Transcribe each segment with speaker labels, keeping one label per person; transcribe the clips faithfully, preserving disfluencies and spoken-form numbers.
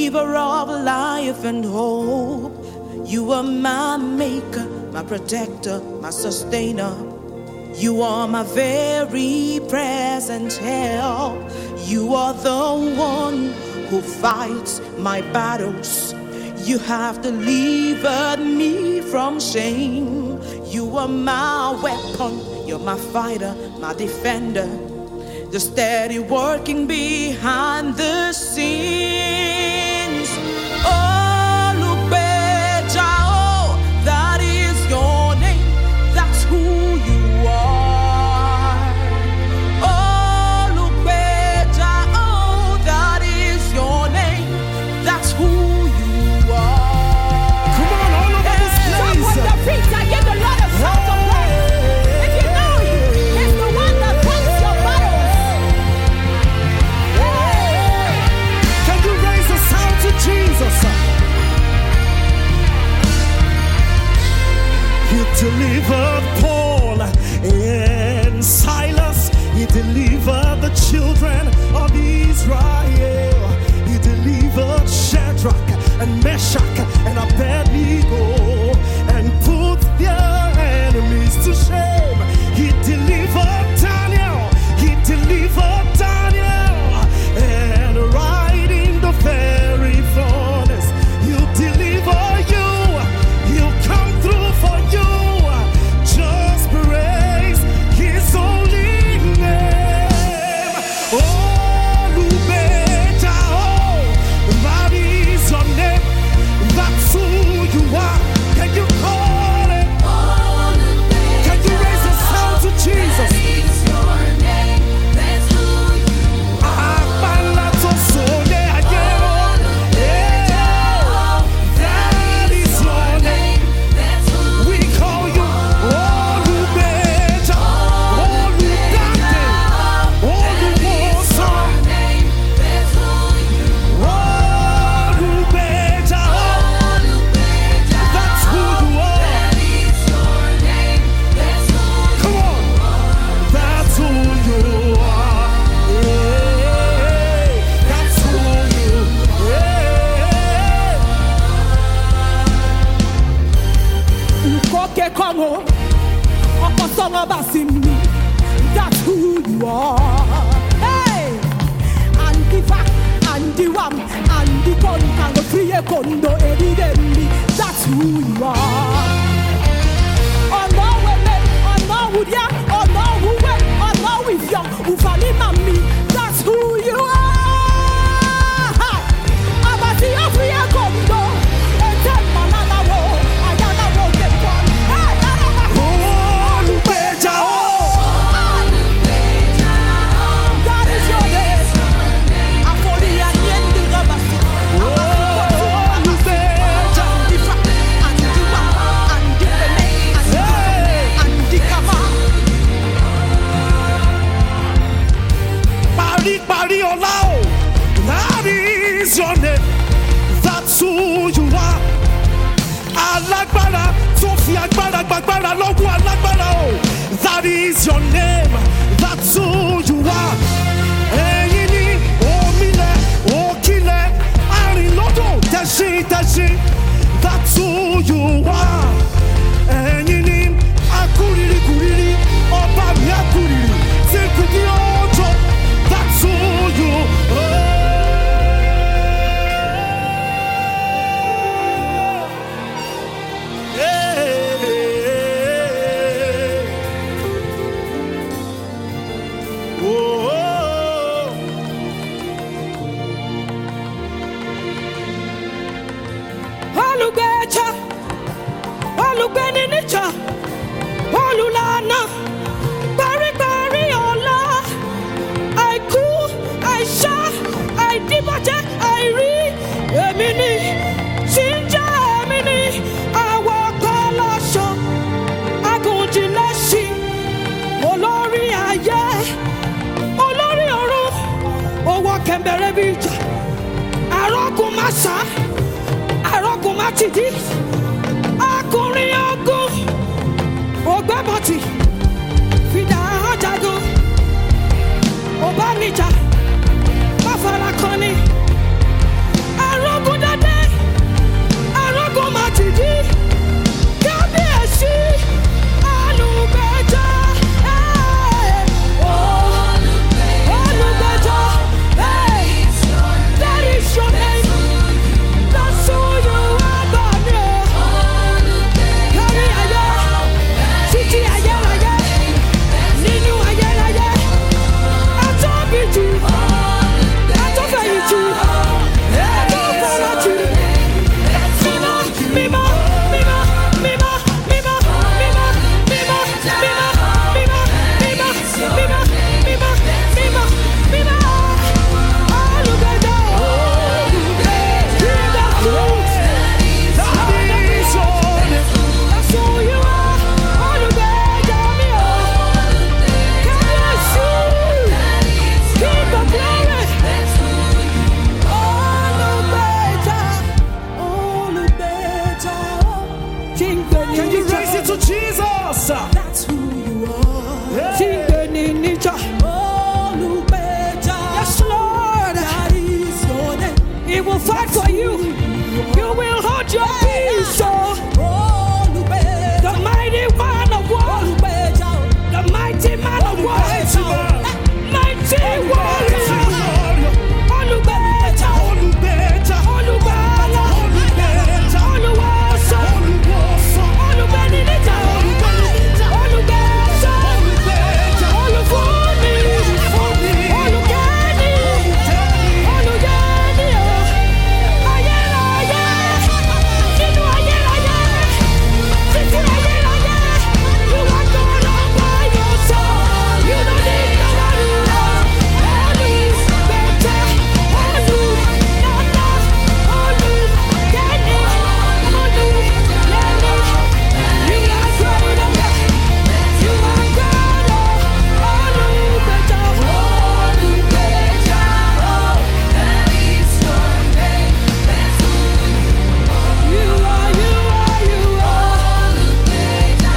Speaker 1: giver of life and hope. You are my maker, my protector, my sustainer. You are my very present help. You are the one who fights my battles. You have delivered me from shame. You are my weapon, you're my fighter, my defender, the steady working behind the scenes. Oh, Lubeja, oh, that is your name, that's who you are. Oh, Lubeja, oh, that is your name, that's who you are.
Speaker 2: Come on, all over this place.
Speaker 3: Jump on the feet and give the Lord a shout of praise. If you know Him, He's the one that fights your battles.
Speaker 2: Can you raise the sound to Jesus? He delivered Paul and Silas. He delivered the children of Israel. He delivered Shadrach and Meshach and Abednego and put their enemies to shame. He delivered Daniel. He delivered Daniel. And right in the very furnace, He'll deliver you. He'll come through for you. Just praise His holy name. Oh, Lubeja, oh, that is your name. That's who you are. Can you call it? Can you raise the sound to Jesus? Apalato sole agero. Yeah, that is your name. We call you Olubeja, Oludande, Oluwosan. Olubeja, that's who you are. Come on, that's who you are. Hey, that's who you
Speaker 3: Ukoke Kongo, Okosongo Basimi. That's who you are. Hey, and the fact, and the wham, and the con, and the free condo, evidently. That's who you are. Oh no, women, oh no, would ya, oh no, who went, oh no, with young, who funny mommy. That's who you are. Abati of free condo, and ten manana wo, ayana wo get one. Hey, ayana wo.
Speaker 2: Olubeja, oh.
Speaker 3: That is your name. Afoli and yendi gabasi.
Speaker 2: Olubeja.
Speaker 3: And the fa- and the wa- and the fene, and the
Speaker 2: Hey.
Speaker 3: and the kama.
Speaker 2: Pari, pari, ola, oh. That is your name. That's who you are. Alágbára tó fi agbára gbàgbára lọ́wọ́ alágbára o. That is your name. That's who you are. Ẹ̀yin ni omilẹ̀, òkìlẹ̀, àrìnlódò, tẹ̀sìn, tẹ̀sìn. That's who you are. Ẹ̀yin ni akúriri kúriri, ọba mi akúriri, tí kò ní ọjọ́. That's who you are.
Speaker 3: Olubeja, Olugbeninicha, Olulana, Bari Bari Ola, Aiku, Aisha, Aidibaje, Airi, Emini, Sinja Emini, Awakolasho, Agunjileshi, Olori Aye, Olori Oru, Owo Kembere Bija, Arogun Masa, Arogun Matidi, Akùnrin ogun, Ogbemoti, Fida Ajagun, Obanija, Mafarakoni, Arogun hold your peace, oh. The mighty one of war, the mighty man of war, mighty warrior. Olubeja, Olubeja, Olubala, Oluwasa, Olubenija, Olubeja, Olufumi, Olugeni, Olugeni, ayérayé, nínú ayérayé, títí ayérayé, you are God all by yourself, you don't need nobody else. Olubeja, Olunana, Olugeni, Olugeni, you are God, you are God, Olubeja, Olubeja, oh, that is your name, that's who you are, you are, you are, Olubeja,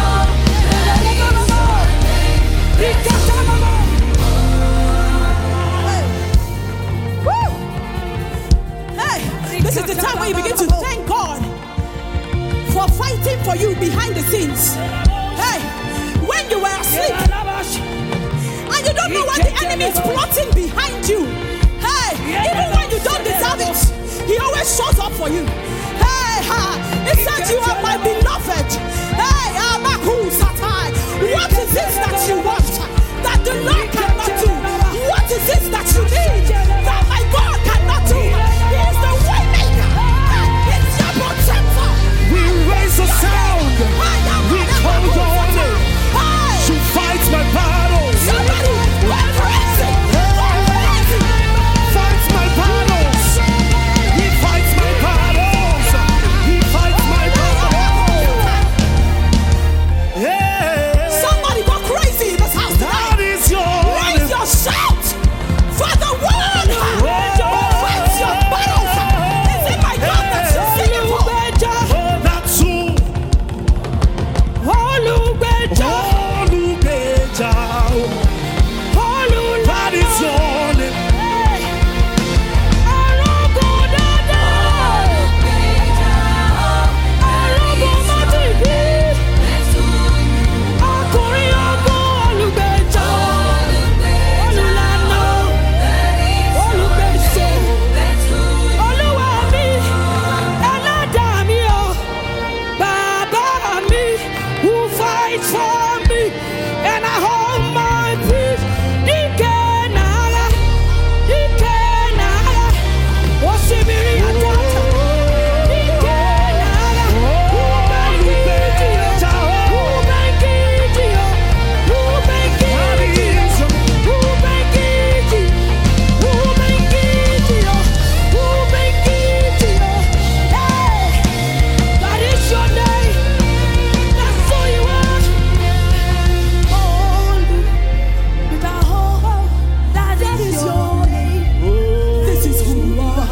Speaker 1: Hey, this is the time when you begin to thank God for fighting for you behind the scenes. Hey, when you were asleep and you don't know what the enemy is plotting behind you. Hey, even when you don't deserve it, he always shows up for you. Hey, ha, he said you are my beloved. Hey, Abaku Satai. What is this that you want that the Lord cannot do? What is this that you need that my God cannot do? He is the way maker. It's your protector.
Speaker 2: We raise a sound. We call on him to fight my battles.
Speaker 1: Somebody, we're crazy. We're crazy.
Speaker 2: Fight my battles. He fights my battles. He fights my battles. Yeah.
Speaker 1: Somebody go crazy in this house
Speaker 2: That
Speaker 1: tonight.
Speaker 2: is your
Speaker 1: Raise
Speaker 2: name.
Speaker 1: your shout for the one who fights your battles. Is it my God that you're singing for?
Speaker 2: That's who.
Speaker 3: Olubeja,
Speaker 2: Olubeja.
Speaker 3: Olulana.
Speaker 2: That is your name.
Speaker 3: Arogodada. Arogomotigi. Ọkùnrin ogun Olubeja. Olulana. Olùgbèsè. Olúwa mi, Ẹlẹ́dàá mi o. Bàbá mi, who fights for me, and I hold my peace. Dikenara, Dikenara, Osimiri Atata. Dikenara, Ubangiji, Ubangiji, Ubangiji, Ubangiji, Ubangiji, Ubangiji. Hey, that is your name. That's who you are. That is your name.
Speaker 1: This is who you are.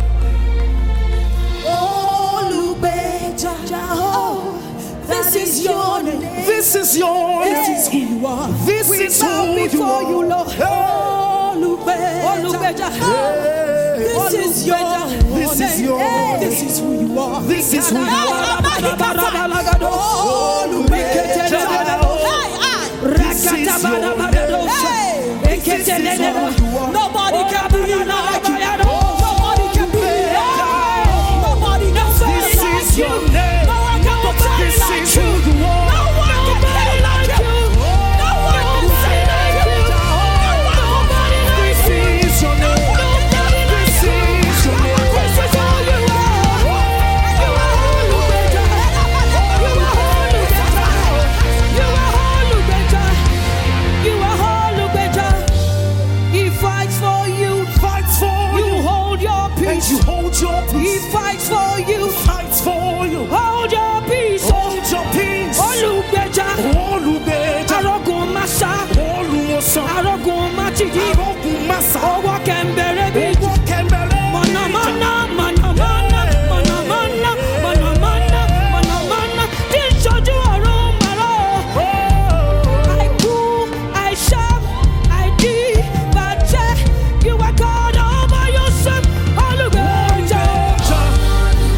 Speaker 1: Olubeja. Oh, this is your name.
Speaker 2: This is your
Speaker 1: This
Speaker 2: name.
Speaker 1: is who you are.
Speaker 2: This
Speaker 1: We
Speaker 2: is
Speaker 1: bow
Speaker 2: who you
Speaker 1: before
Speaker 2: are.
Speaker 1: you, Lord. Olubeja.
Speaker 3: Olubeja.
Speaker 1: This is your
Speaker 2: This is
Speaker 1: name.
Speaker 2: your
Speaker 1: Hey,
Speaker 2: name.
Speaker 1: This is who you are.
Speaker 2: This is who you
Speaker 1: Hey,
Speaker 2: are.
Speaker 1: Abadikata. Olubeja. Hey, I.
Speaker 2: This is your name.
Speaker 1: Hey.
Speaker 2: This is who you are.
Speaker 1: Nobody can be like you. Nobody can be like you. Nobody can be
Speaker 2: This
Speaker 1: like
Speaker 2: is
Speaker 1: you.
Speaker 2: your name.
Speaker 1: No one can play
Speaker 2: This
Speaker 1: like
Speaker 2: is
Speaker 1: you.
Speaker 2: who you are.
Speaker 1: No one can play like you. No one can say like you. No one can play like
Speaker 2: This
Speaker 1: you.
Speaker 2: is your name. This is your name.
Speaker 3: This is who you are. You are Olubeja. You are Olubeja. You are Olubeja. You are Olubeja. He fights for you.
Speaker 2: Fights for
Speaker 3: You
Speaker 2: you.
Speaker 3: hold your
Speaker 2: And
Speaker 3: peace.
Speaker 2: you hold your
Speaker 3: He
Speaker 2: peace.
Speaker 3: fights for you.
Speaker 2: Fights for you.
Speaker 3: Hold your peace.
Speaker 2: Hold your peace.
Speaker 3: Olubeja.
Speaker 2: Olubeja.
Speaker 3: Arogun Masa.
Speaker 2: Olùwòsàn.
Speaker 3: Arogun Machidi.
Speaker 2: Arógun Màsà.
Speaker 3: Ọwọ́ kẹ̀mbẹ̀rẹ̀ bí.
Speaker 2: Owó kẹ̀mbẹ̀rẹ̀.
Speaker 3: Mọ̀nàmọ́ná, mọ̀nàmọ́ná, mọ̀nàmọ́ná, mọ̀nàmọ́ná, mọ̀nàmọ́ná. Tí ń ṣojú ọ̀run màrá o. Àìkú, àìṣá, àìdí, bàjẹ́. You are God all by yourself. Olubeja.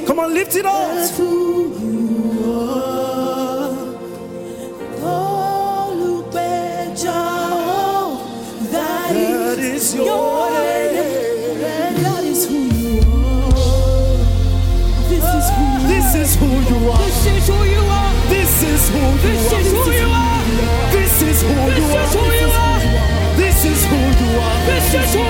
Speaker 2: Come on, lift it up.
Speaker 3: That's who you are. Oh, look better. That,
Speaker 2: That is your
Speaker 3: name. That is who you are. This is who you are.
Speaker 2: This is who you are.
Speaker 3: This is who you are.
Speaker 2: This is who you
Speaker 3: This
Speaker 2: are.
Speaker 3: is who you are.
Speaker 2: This is who you
Speaker 3: This is who
Speaker 2: are.
Speaker 3: you are.
Speaker 2: This is who you are.
Speaker 3: This is who